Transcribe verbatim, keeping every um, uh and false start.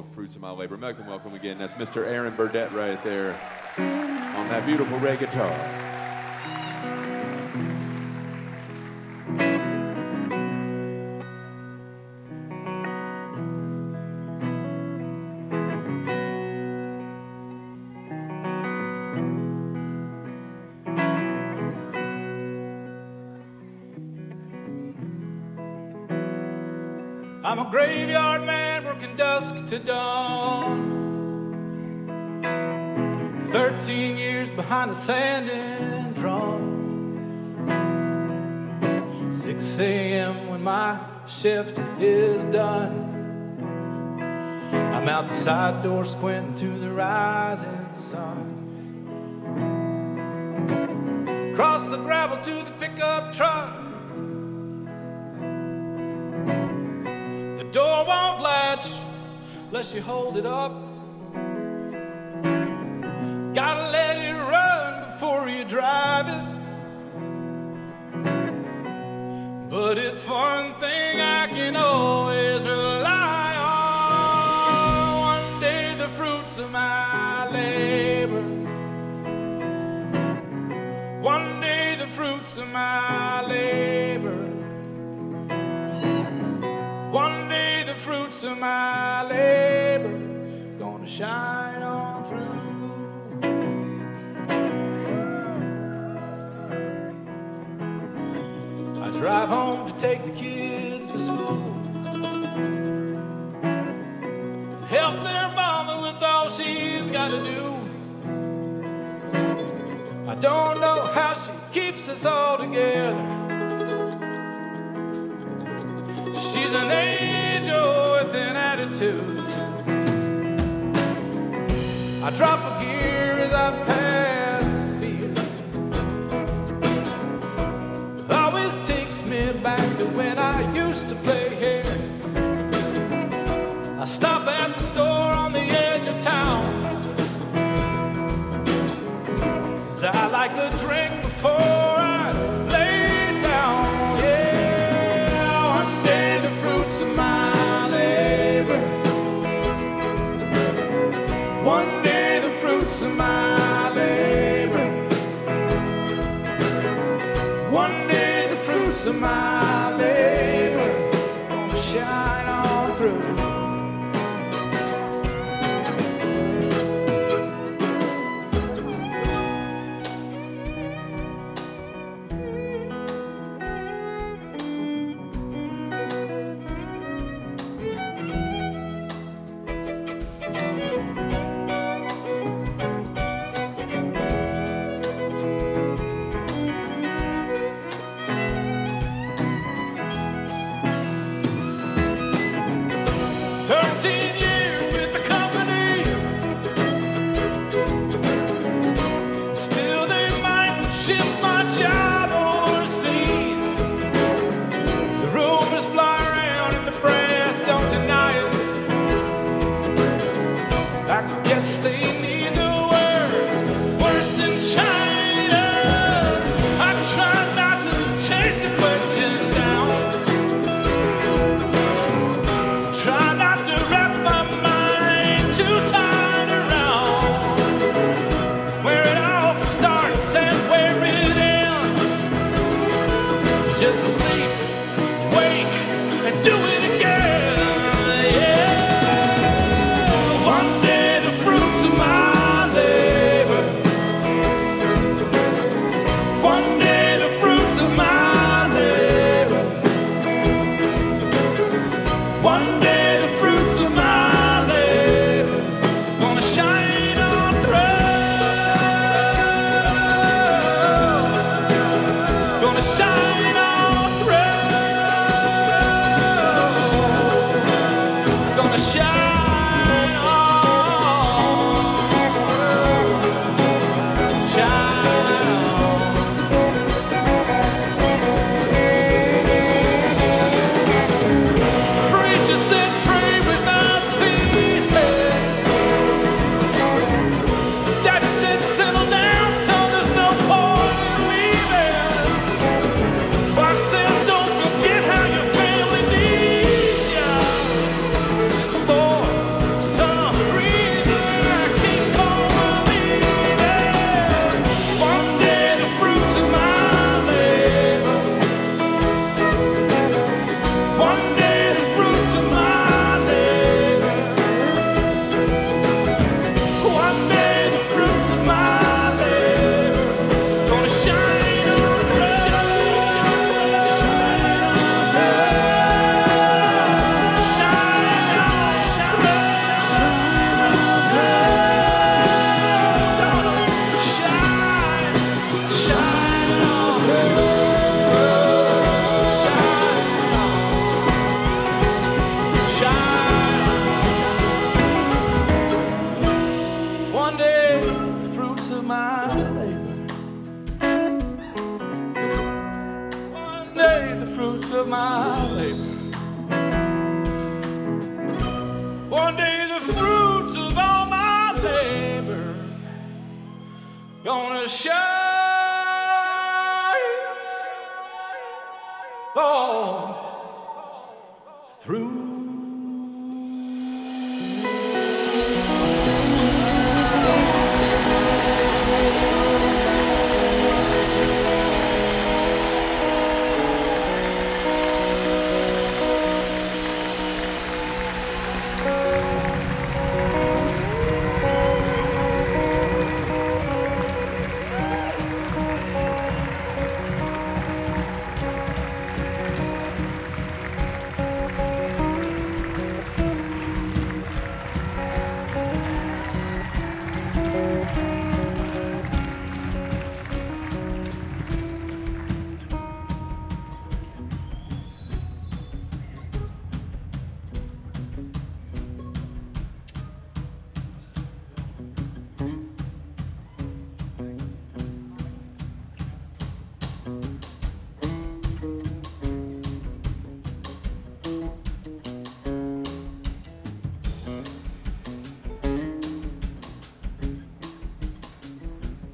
called Fruits of My Labor. Welcome, welcome again. That's Mister Aaron Burdett right there on that beautiful red guitar. I'm a graveyard man working dusk to dawn. Thirteen years behind a sanding drum. six a.m. when my shift is done. I'm out the side door squinting to the rising sun. Cross the gravel to the pickup truck. Door won't latch unless you hold it up. Gotta let it run before you drive it. But it's one thing I can always rely on. One day the fruits of my labor. One day the fruits of my labor. One day the fruits of my labor gonna shine on through. I drive home to take the kids to school, help their mama with all she's gotta do. I don't know how she keeps us all together. She's an angel with an attitude. I drop a gear as I pass the field. Always takes me back to when I used to play here. I stop at the store on the edge of town, 'cause I like a drink before I lay down. Of my labor. One day the fruits of my labor. One day the fruits of my labor gonna shine on through. Thirteen years with the company. Still they might ship my job overseas. The rumors fly around and the press don't deny it. I guess they need the word. Worse than China. I try not to chase the questions down. Try not to wrap my my labor. One day the fruits of all my labor gonna shine all through